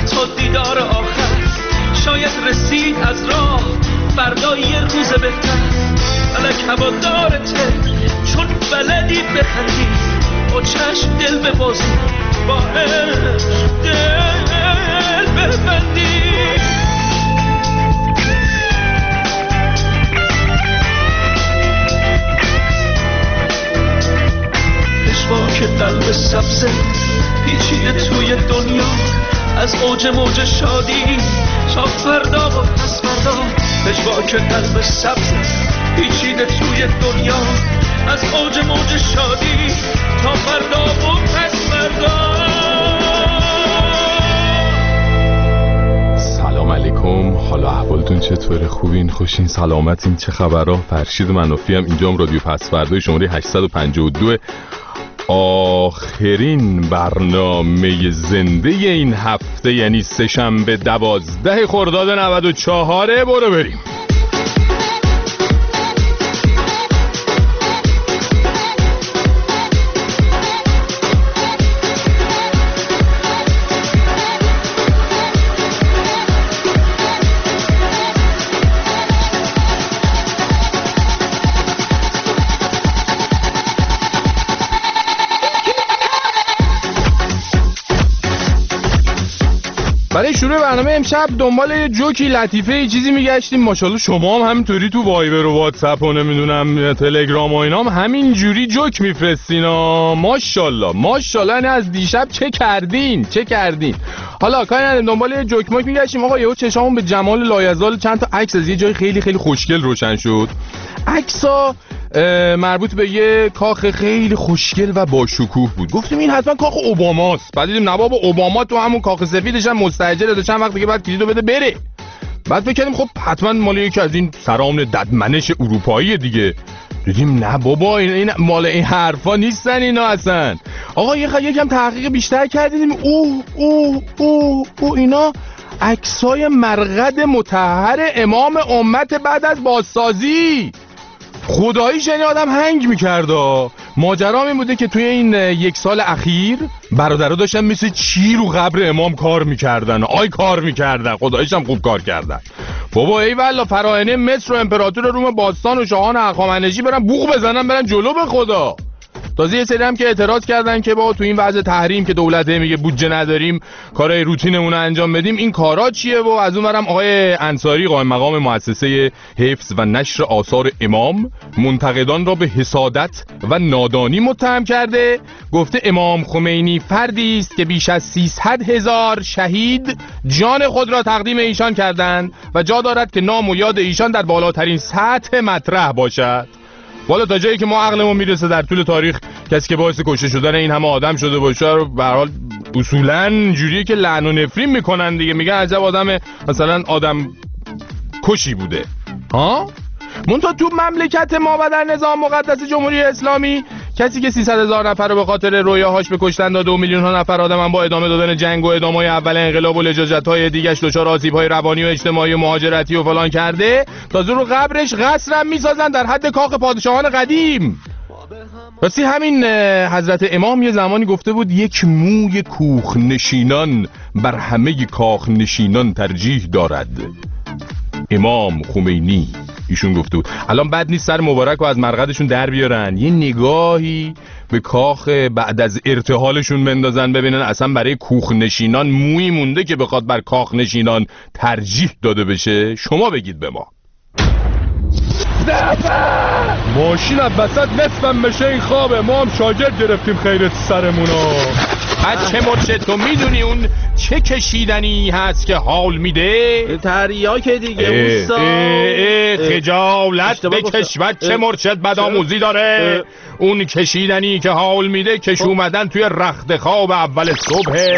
تا دیدار آخر. شاید رسید از راه فردا یه روز بهتر. فلک هوادارته چون بلدی بخندی، با چشم دل ببازی، با عشق دل ببندی. پشواک قلب سبزه پیچیده توی دنیا، از اوج موج شادی تا فردا و پس فردا. پشواک قلب سبزه پیچیده توی دنیا، از اوج موج شادی تا فردا و پس فردا. سلام علیکم، حالا احوالتون چطوره؟ خوبین؟ خوشین؟ سلامتین؟ چه خبرها؟ فرشید منافی هم اینجام. رادیو پس فردای شماره 852 آخرین برنامه زنده این هفته، یعنی سه‌شنبه 12 خرداد 94. برو بریم. برای شروع برنامه امشب دنبال یه جوکی لطیفه یه چیزی میگشتیم. ماشاءالله شما هم همینطوری تو وایبر و واتساپ و نمیدونم تلگرام و اینام همین جوری جوک میفرستین. ماشاءالله یعنی از دیشب چه کردین. حالا کاری نداریم، دنبال یه جوک ماک میگشتیم. آقا یهو چشامون به جمال لایزال چند تا عکس از یه جای خیلی خیلی خوشگل روشن شد. عکسا مربوط به یه کاخ خیلی خوشگل و با شکوه بود. گفتیم این حتما کاخ اوباماست. بعد دیدیم نه بابا، اوباما تو همون کاخ سفیدش هم مستاجره، چند وقت دیگه بعد کلیدو بده بره. بعد فکر کردیم خب حتما مال یکی از این سران ددمنش اروپایی دیگه. دیدیم نه بابا، این مال این حرفا نیستن اینا اصلا. آقا یکم تحقیق بیشتر کردیم. اینا عکسای مرقد مطهر امام امت بعد از بازسازی. خداییش یعنی آدم هنگ میکرده. ماجرام این بوده که توی این 1 سال اخیر برادرها داشتن مثل چی رو قبر امام کار میکردن. خداییش هم خوب کار کردن. بابا ای والله، فراعنه مصر و امپراتور روم باستان و شاهان هخامنشی برن بوق بزنن برن جلو به خدا. تازه یه سری هم که اعتراض کردن که با تو این وضع تحریم که دولت میگه بودجه نداریم کارهای روتینمون رو انجام بدیم، این کارا چیه؟ و از اون برم آقای انصاری قائم مقام مؤسسه حفظ و نشر آثار امام منتقدان را به حسادت و نادانی متهم کرده. گفته امام خمینی فردی است که بیش از 300,000 شهید جان خود را تقدیم ایشان کردند و جا دارد که نام و یاد ایشان در بالاترین سطح مطرح باشد. والا تا جایی که ما عقلمون میرسه در طول تاریخ کسی که باعث کشته شدن این همه آدم شده باشه رو به هر حال اصولاً جوریه که لعن و نفرین میکنن دیگه. میگن عجب آدم مثلا آدم کشی بوده ها. منتها تو مملکت ما و در نظام مقدس جمهوری اسلامی کسی که 300,000 نفر رو به خاطر رویاهاش به کشتن داده و میلیون ها نفر آدم با ادامه دادن جنگ و ادامه‌های اول انقلاب و لجاجت‌های دیگه‌اش دچار آسیب‌های روانی و اجتماعی و مهاجرتی و فلان کرده، تازه رو قبرش قصرم میسازن در حد کاخ پادشاهان قدیم. راستی همین حضرت امام یه زمانی گفته بود یک موی کوخ نشینان بر همه کاخ نشینان ترجیح دارد. امام خمینی ایشون گفته بود. الان بد نیست سر مبارک رو از مرقدشون در بیارن، یه نگاهی به کاخ بعد از ارتحالشون بندازن، ببینن اصلا برای کوخ نشینان مویی مونده که بخواد بر کاخ نشینان ترجیح داده بشه. شما بگید به ما. ماشین از وسط نصفم بشه این خوابه. ما هم شاگرد گرفتیم خیرت سرمونو. بچه مرشد تو میدونی اون چه کشیدنی هست که حال میده؟ تریاکه دیگه اوستا. خجالت بکش بچه مرشد، بدآموزی داره. اون کشیدنی که حال میده کش اومدن توی رخت خواب اول صبح.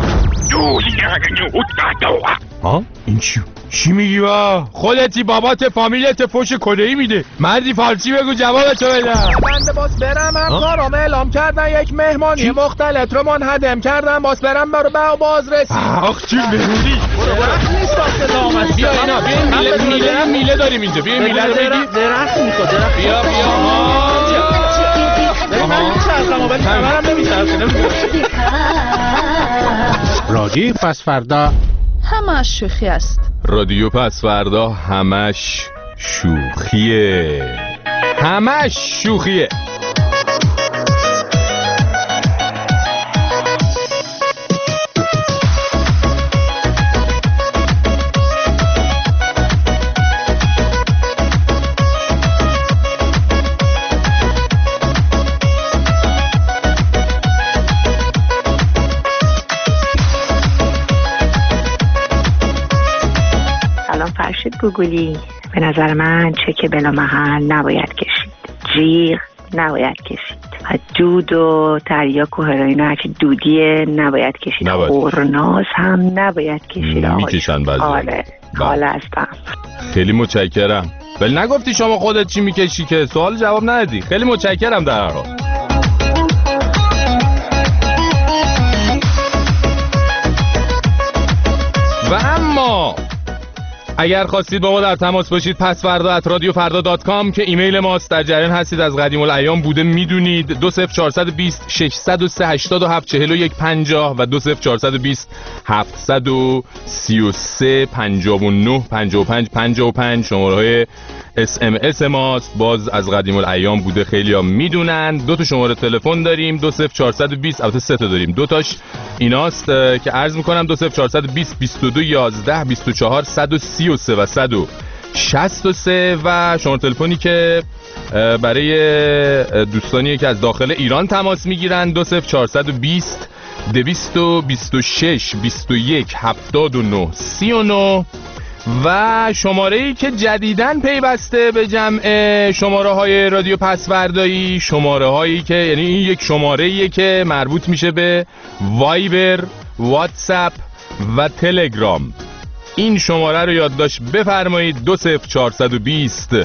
ها؟ این چی میگی با؟ خودتی بابات فامیلت فوش کدهی میده. مردی فارسی بگو جوابتو بدم. بنده باس برم هم کارم اعلام کردن، یک مهمانی مختلط رو منهدم کردن، باس برم برو به بازرسی. آخ چی بهودی وقت نیست داخل دامست. بیا اینا بیا میله داریم اینجا. بیا میله رو بگی. درخت میخواد درخت. بیا من میچرخم ولی خبرم نمیچرخه. رادیو پس فردا همش شوخی است. رادیو پس فردا همش شوخیه. همش شوخیه. فرشید گوگلی، به نظر من چک بلا محل نباید کشید، جیغ نباید کشید، دود و تریاک و هروئین و هرچی دودیه نباید کشید، قرناس هم نباید کشید. میکشن بعضی. آره حالا هستم. خیلی متشکرم. ولی نگفتی شما خودت چی میکشی که سوال جواب ندادی. خیلی متشکرم در هر حال. و اما اگر خواستید با ما در تماس باشید pasfarda@radiofarda.com که ایمیل ماست. در جریان هستید از قدیم الایام بوده میدونید. 20420 603 87 41 50 و 20420 733 59 55 55 شماره‌های SMS ماست. باز از قدیم الایام بوده خیلی‌ها میدونن. 2 تا شماره تلفن داریم. 20420 البته 3 تا داریم. 2 تاش ایناست که عرض میکنم 20420 22 11 24 133 و 163 و شماره تلفنی که برای دوستانی که از داخل ایران تماس میگیرن 20420 226 21 79 39 و شماره‌ای که جدیداً پیوسته به جمع شماره‌های رادیو پسوردایی، شماره‌هایی که یعنی این یک شماره‌ایه که مربوط میشه به وایبر، واتساپ و تلگرام. این شماره رو یادداشت بفرمایید. 20420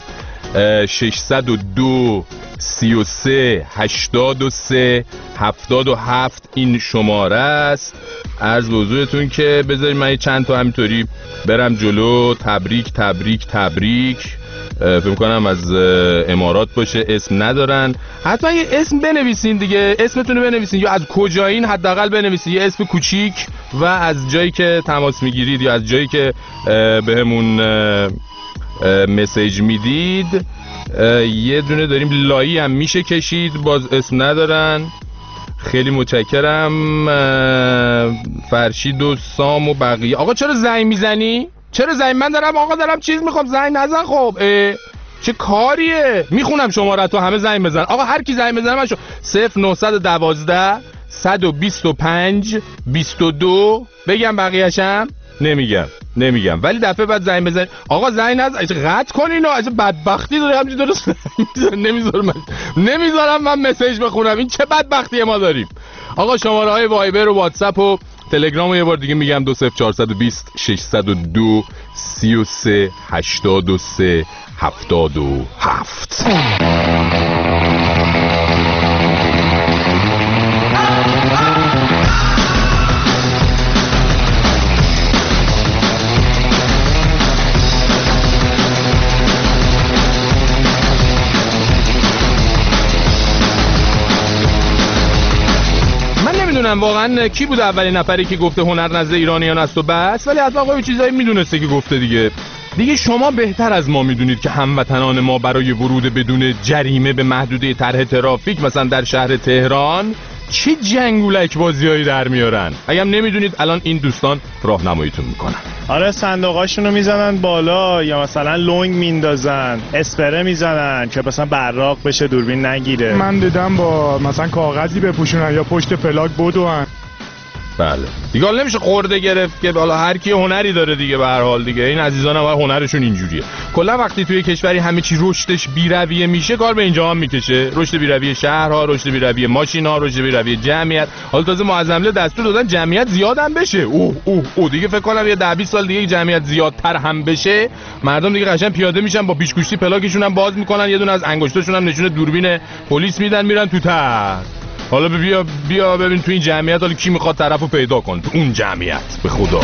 602 33 83 77 این شماره است. عرض به حضورتون که بذارید من چند تا همینطوری برم جلو. تبریک تبریک تبریک. فکر کنم از امارات باشه، اسم ندارن. حتما یه اسم بنویسین دیگه، اسمتون رو بنویسین یا از کجایین حداقل بنویسین یه اسم کوچیک و از جایی که تماس میگیرید یا از جایی که بهمون مسیج میدید. یه دونه داریم لایی هم میشه کشید، باز اسم ندارن. خیلی متشکرم. فرشید و سام و بقیه. آقا چرا زنگ میزنی؟ چرا زنگ؟ من دارم چیز میخوام، زنگ نزن. خب چه کاریه؟ میخونم شماره تو، همه زنگ بزن. آقا هر کی زنگ بزنه من 0912 125 22 بگم بقیه‌شم نمیگم ولی دفعه بعد زنگ بزن. آقا زنگ نزن، قطع کنین. عجب بدبختی داره همینجوری درست نمیذارم من مسیج بخونم. این چه بدبختی ما داریم. آقا شماره های وایبر و واتساپ و تلگرام رو یه بار دیگه میگم. 20420 602 33 83 77. نمیدونم واقعا کی بود اولین نفری که گفته هنر نزد ایرانیان است و بس، ولی حتما یه چیزایی میدونسته که گفته دیگه شما بهتر از ما میدونید که هموطنان ما برای ورود بدون جریمه به محدوده طرح ترافیک مثلا در شهر تهران چه جنگولک بازیایی در میارن. اگه هم نمیدونید الان این دوستان راهنماییتون میکنن. آره صندوقاشونو میزنن بالا یا مثلا لنگ میندازن، اسپره میزنن که مثلا براق بشه دوربین نگیره. من دیدم با مثلا کاغذی بپوشونن یا پشت پلاک بدون. بله دیگه حالا نمیشه خورده گرفت که حالا هر کی هنری داره دیگه. به هر حال دیگه این عزیزان هم هنرشون اینجوریه. کلا وقتی توی کشوری همه چی رشدش بی‌رویه میشه، کار به اینجا هم میکشه. رشد بی‌رویه شهرها، رشد بی‌رویه ماشینا، رشد بی‌رویه جمعیت. حالا تازه معظمله دستور دادن جمعیت زیاد هم بشه. اوه دیگه فکر کنم یه 10-20 سال دیگه جمعیت زیادتر هم بشه، مردم دیگه قشنگ پیاده میشن با پیچ‌گوشتی پلاکشون هم باز میکنن، یه دونه از انگشتاشون هم نشونه دوربین پلیس میدن، میرن تو ته. حالا بیا ببین تو این جمعیت حالا کی میخواد طرفو پیدا کن تو اون جمعیت. به خدا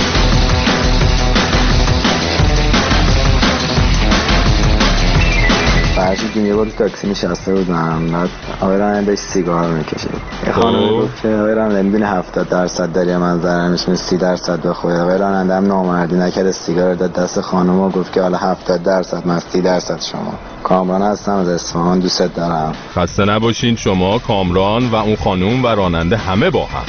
فرشید یه بار تاکسی نشسته بودم، بعد آقای راننده سیگار میکشید. یه خانمی گفت که آقای راننده میدونی 70% داری من ضرر میشه 30% بخوری. آقای راننده هم نامردی نکرد، سیگار داد دست خانم و گفت که حالا 70% من 30% شما. کامران هستم از اصفهان، دوست دارم. خسته نباشین شما، کامران و اون خانم و راننده همه با هم.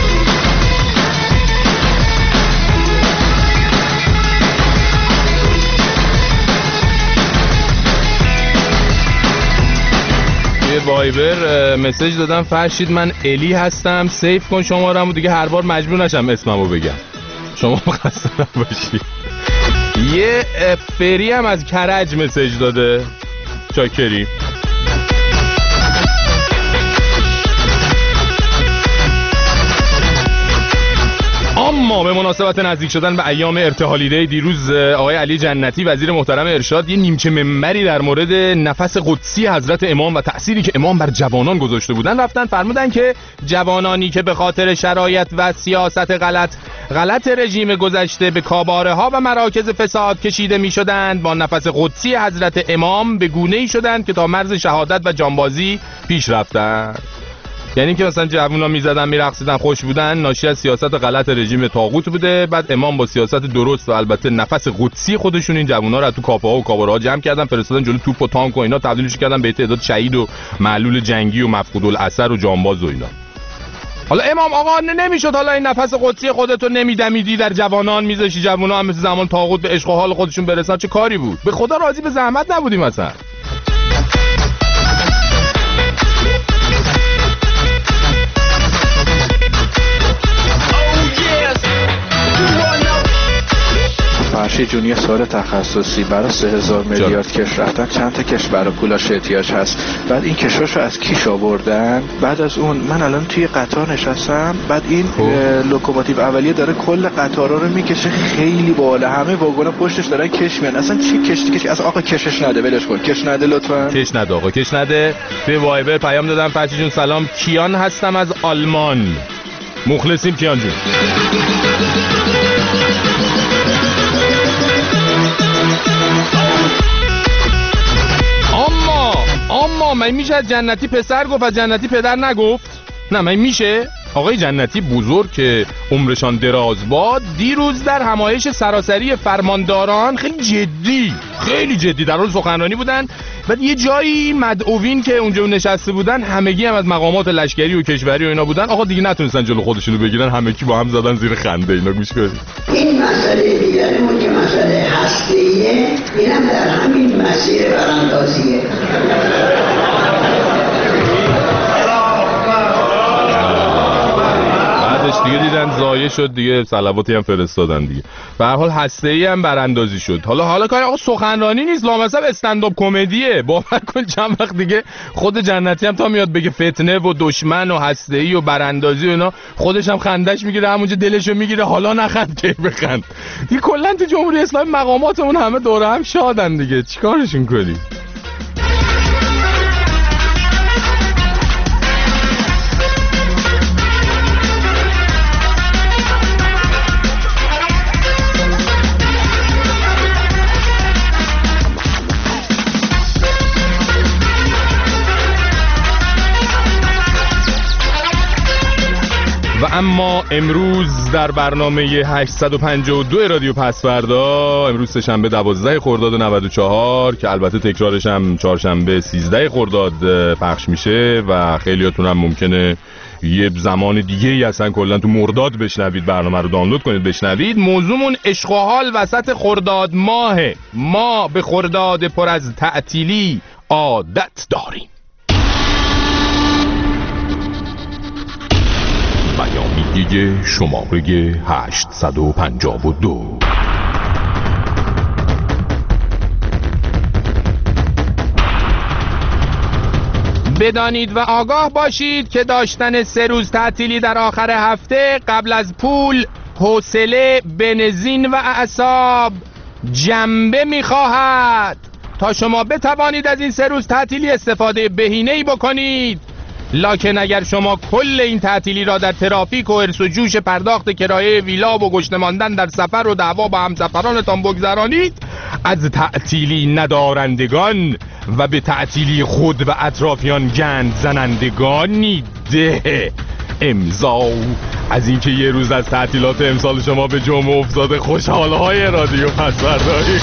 وایبر مسیج دادم فرشید من الی هستم سیف کن شماره‌مو دیگه هر بار مجبور نشم اسممو بگم. شما خسته نباشید. یه فری هم از کرج مسیج داده. چاکری. اما به مناسبت نزدیک شدن به ایام ارتحالیده دیروز آقای علی جنتی وزیر محترم ارشاد یه نیمچه منبری در مورد نفس قدسی حضرت امام و تأثیری که امام بر جوانان گذاشته بودن رفتن فرمودن که جوانانی که به خاطر شرایط و سیاست غلط رژیم گذشته به کاباره ها و مراکز فساد کشیده می شدند با نفس قدسی حضرت امام به گونه‌ای شدند که تا مرز شهادت و جانبازی پیش رفتند. یعنی که مثلا جوونا میزدن میرقصیدن خوش بودن ناشی از سیاست غلط رژیم طاغوت بوده، بعد امام با سیاست درست و البته نفس قدسی خودشون این جوونا رو تو کافه ها و کاباره ها جمع کردن فرستادن جلو توپ و تانک و اینا تبدیلش کردن به تعداد شهید و معلول جنگی و مفقود الاثر و جانباز و اینا. حالا امام آقا نمیشد حالا این نفس قدسی خودتو نمیدمیدی در جوانان میذاشی جوونا هم مثل زمان طاغوت به عشق و حال خودشون برسن؟ چه کاری بود؟ به خدا راضی به زحمت نبودیم مثلا. فرشید جون یه سوال تخصصی برای 3000 میلیارد کش رفتن چند تا کش برای پولاش احتیاج هست؟ بعد این کشاشو از کیش آوردن؟ بعد از اون من الان توی قطار نشستم، بعد این لوکوموتیو اولیه داره کل قطارا رو میکشه، خیلی بالا، همه واگونا پشتش دارن کش میان. اصلا چی کشتی اصلا آقا کشش نده، ولش کن، کش نده لطفا، کش نده آقا، کش نده. توی وایبر پیام دادم فرشید جون سلام، کیان هستم از آلمان. مخلصیم کیان جون. اما من میشه از جنتی پسر گفت از جنتی پدر نگفت؟ نه من میشه؟ آقای جنتی بزرگ که عمرشان دراز باد دیروز در همایش سراسری فرمانداران خیلی جدی در حال سخنرانی بودن. بعد یه جایی مدعوین که اونجا نشسته بودن همگی هم از مقامات لشکری و کشوری و اینا بودن، آقا دیگه نتونستن جلو خودشونو بگیرن، همگی با هم زدن زیر خنده. اینا گوش کنید. این مسئله دیگرمون که مسئله هسته‌ایه، اینم در همین مسیر براندازیه. دیگه دیدن زایه شد دیگه، صلواتی هم فرستادن دیگه. به هر حال هسته‌ای هم براندازی شد. حالا کار آقا سخنرانی نیست، لامصب استندآپ کمدیه. باور کن چند وقت دیگه خود جنتی هم تا میاد بگه فتنه و دشمن و هسته‌ای و براندازی و اینا، خودش هم خندش میگیره، همونجا دلشو میگیره، حالا نخند که بخند. دیگه کلا تو جمهوری اسلامی مقاماتمون همه دوره هم شادن دیگه، چیکارشون کنی؟ و اما امروز در برنامه 852 رادیو پسوردا، امروز سه‌شنبه 12 خرداد 94 که البته تکرارش هم چهارشنبه 13 خرداد پخش میشه و خیلیاتون هم ممکنه یه زمان دیگه ای اصلا کلا تو مرداد بشنوید، برنامه رو دانلود کنید بشنوید. موضوعمون عشق و حال وسط خرداد ماهه. ما به خرداد پر از تعطیلی عادت داریم. پیامیگی شماره 852. بدانید و آگاه باشید که داشتن 3 روز تعطیلی در آخر هفته قبل از پول، حوصله، بنزین و اعصاب جنبه می‌خواهد. تا شما بتوانید از این 3 روز تعطیلی استفاده بهینه‌ای بکنید لکن اگر شما کل این تعطیلی را در ترافیک و حرص و جوش پرداخت کرایه ویلا و گشنه ماندن در سفر و دعوا با همسفرانتان بگذرانید، از تعطیلی ندارندگان و به تعطیلی خود و اطرافیان گند زنندگانید. امضا از اینکه یه روز از تعطیلات امسال شما به جمعه افتاده. خوشحال‌های رادیو پسورداری.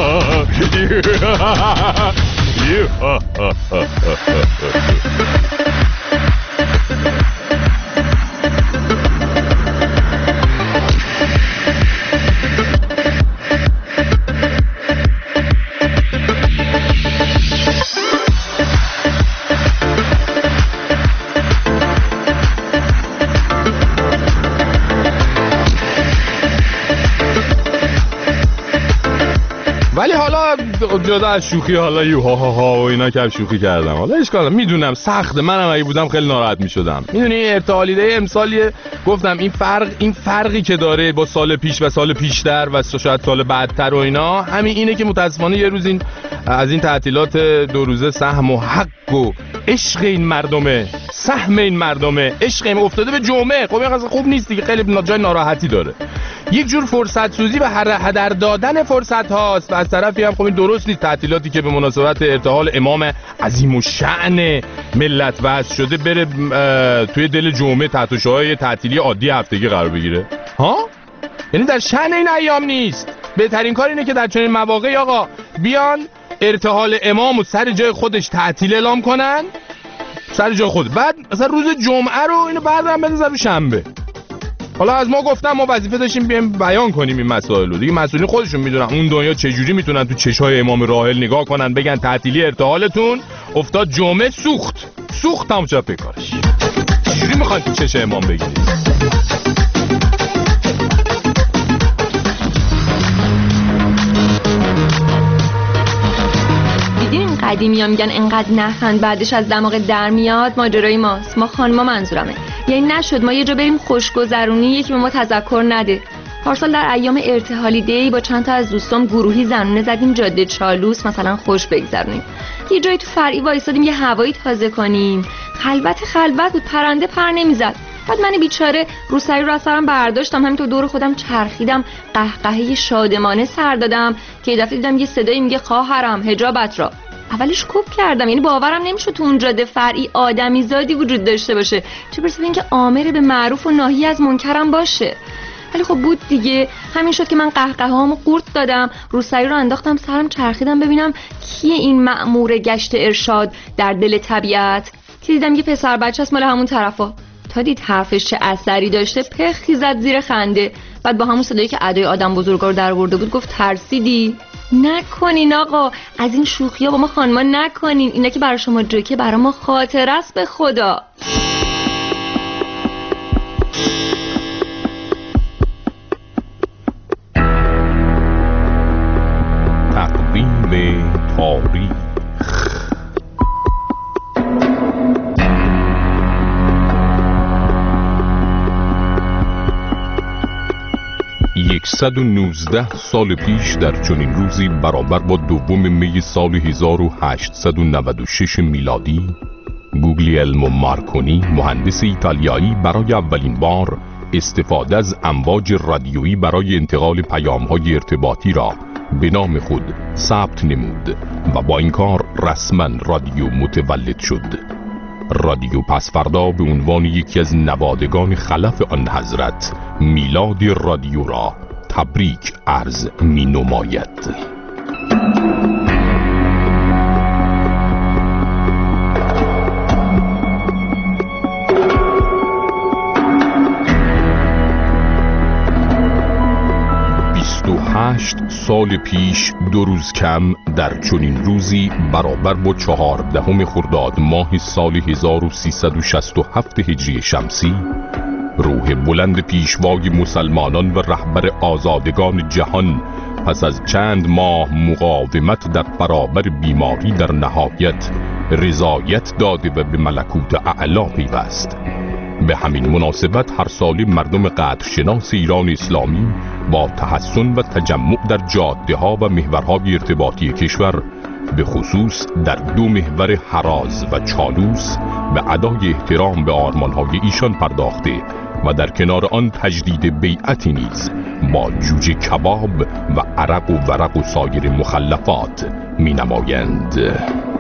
ولی حالا جدا از شوخی، حالا یوها ها ها و اینا که شوخی کردم، حالا اشکال میدونم سخته، منم اگه بودم خیلی ناراحت میشدم. میدونی ارتحالیده امسالیه، گفتم این فرقی که داره با سال پیش و سال پیشتر و شاید سال بعدتر و اینا، همین اینه که متاسفانه یه روز از این تعطیلات 2 روزه سهم و حق و عشق این مردمه، سهم این مردمه، عشق این افتاده به جمعه. خب این خوب نیست دیگه، خیلی جای ناراحتی داره. یک جور فرصت سوزی و هدر دادن فرصت هاست و از طرفی هم خب این درست نیست. تعطیلاتی که به مناسبت ارتحال امام عظیم الشأن ملت وضع شده بره توی دل جمعه تحت شعاع تعطیلی عادی هفتگی قرار بگیره، ها؟ یعنی در شأن این ایام نیست. بهترین کار اینه که در چنین مواقعی آقا بیان ارتحال امام و سر جای خودش تعطیل اعلام کنن، سر جای خود، بعد مثلا روز جمعه رو اینو بردارن بندازن رو شنبه. حالا از ما گفتم ما وظیفه داشتیم بیایم بیان کنیم این مسائل رو دیگه. مسئولین خودشون میدونن اون دنیا چجوری میتونن تو چشای امام راحل نگاه کنن بگن تعطیلی ارتحالتون افتاد جمعه، سوخت تمام شد به کارش. چجوری میخوان تو چش امام بگیرید؟ دیدین قدیمی‌ها میگن انقدر نخند بعدش از دماغ در میاد. ماجرای ماست، ما خانما منظورمه. یعنی نشد ما یه جا بریم خوشگذرونی یکی به ما تذکر نده. پارسال در ایام ارتحالی دی با چند تا از دوستام گروهی زنونه زدیم جاده چالوس مثلا خوش بگذرونیم. یه جایی تو فرعی وایسادیم یه هوایی تازه کنیم. خلوت بود، پرنده پر نمیزد. بعد من بیچاره روسری رو از سرم برداشتم، همینطور دور خودم چرخیدم، قهقهه شادمانه سر دادم که یه دفعه دیدم یه صدایی میگه خواهرم حجابت را. اولش کوب کردم، یعنی باورم نمیشد تو اون جاده فرعی آدمی زادی وجود داشته باشه، چه برسه به اینکه آمر به معروف و ناهی از منکرم باشه. ولی خب بود دیگه. همین شد که من قهقهه‌هامو قورت دادم، روسری رو انداختم سرم چرخیدم ببینم کیه این مأمور گشت ارشاد در دل طبیعت، که دیدم یه پسر بچه‌ست مال همون طرفا. تا دید حرفش چه اثری داشته پخی زد زیر خنده. بعد با همون صدایی که ادای آدم بزرگا رو درآورده بود گفت ترسیدی؟ نکنین آقا، از این شوخی‌ها با ما خانما نکنین، اینا که برای شما جوکه برای ما خاطره است به خدا. تقویم تاریخ. صد و 19 سال پیش در چنین روزی برابر با 2 می سال 1896 میلادی، گوگلیلمو مارکونی مهندس ایتالیایی برای اولین بار استفاده از امواج رادیویی برای انتقال پیام‌های ارتباطی را به نام خود ثبت نمود و با این کار رسما رادیو متولد شد. رادیو پس فردا به عنوان یکی از نوادگان خلف آن حضرت میلاد رادیو را تبریک عرض می نماید. سال پیش 2 روز کم در چنین روزی برابر با 14 خرداد ماه سال 1367 هجری شمسی، روح بلند پیشوای مسلمانان و رهبر آزادگان جهان پس از چند ماه مقاومت در برابر بیماری در نهایت رضایت داده و به ملکوت اعلی پیوست. به همین مناسبت هر سالی مردم قدرشناس ایران اسلامی با تحسن و تجمع در جاده ها و محورهای ارتباطی کشور به خصوص در 2 محور هراز و چالوس به ادای احترام به آرمان‌های ایشان پرداخته و در کنار آن تجدید بیعتی نیز با جوجه کباب و عرق و ورق و سایر مخلفات می نمایند.